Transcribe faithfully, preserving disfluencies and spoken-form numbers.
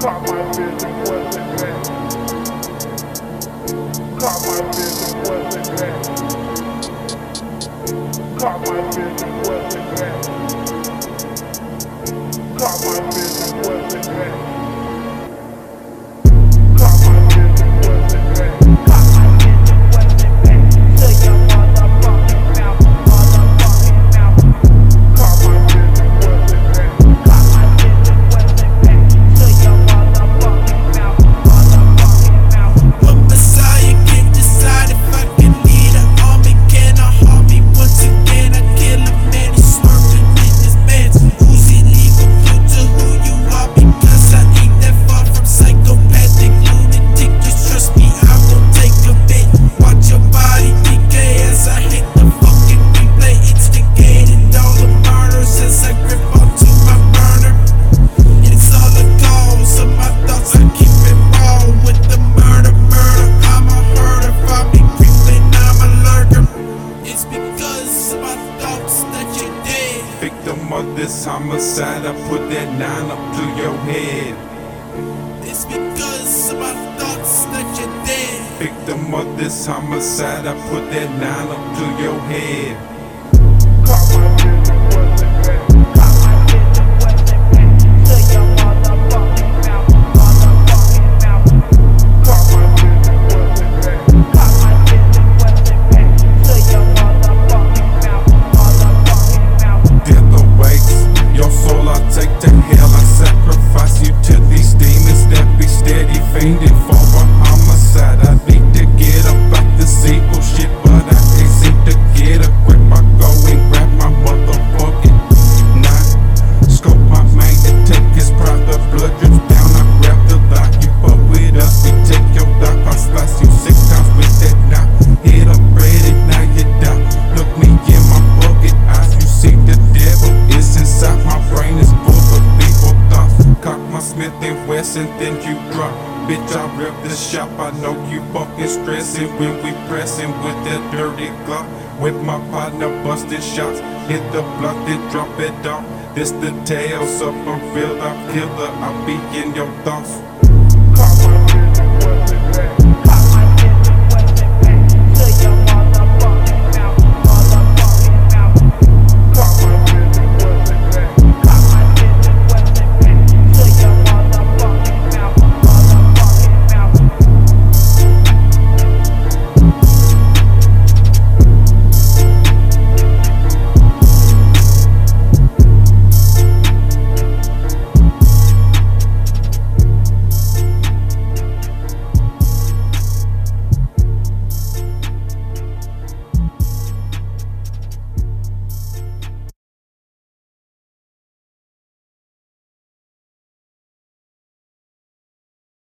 Caught my vision, wasn't that? Caught my vision, wasn't that? Caught my vision, wasn't that? Caught my vision, wasn't that? Caught my vision, wasn't that? Caught my vision, wasn't that? To your motherfucking mouth, motherfucking mouth. Caught my vision, wasn't that? Caught my vision, wasn't that? To your motherfucking mouth, motherfucking mouth. What Messiah can't decide if I can lead an army? Can I harm me once again? I kill a man, he's swerving in his bands. Who's illegal? Clue to who you are, because I ain't that far from psychopathic lunatic. Just trust me, I won't take a bit. Watch your body decay as I hit the fucking replay. Instigated all the murders as I grip onto my burner. It's all the goals of my thoughts. I keep it raw with the murder, murder. I'm a herder, find me creeping, I'm a lurker. It's because of my thoughts that you're dead. Victim of this homicide, I put that nine up to your head. It's because of my thoughts that you're dead. Victim of this homicide, I put that nine up to your head. Caught my vision, wasn't that? Caught my vision, wasn't that? To your motherfucking mouth, motherfucking mouth. Caught my vision, wasn't that? Caught my vision, wasn't that? To your motherfucking mouth, motherfucking mouth. Death awaits your soul, I take to hell. I sacrifice you to these demons that be steady fiending for a homicide. I need to get up out this evil shit, but I can't seem to get a grip. I go and grab my motherfucking knife, scope my man and take his pride. The blood drips down, I grab the lock. You fuck with us, we take your doc. I slice you six times with that knife. Hit up ready, now you die. Look me in my bucket eyes, you see the devil is inside. My brain is full of evil thoughts. Cock my Smith and Wesson, then you drop. Bitch, I rip the shop, I know you fucking stressing when we pressing with that dirty Glock. With my partner busting shots, hit the block, then drop it off. This the tales of a real life killer, I be in your thoughts.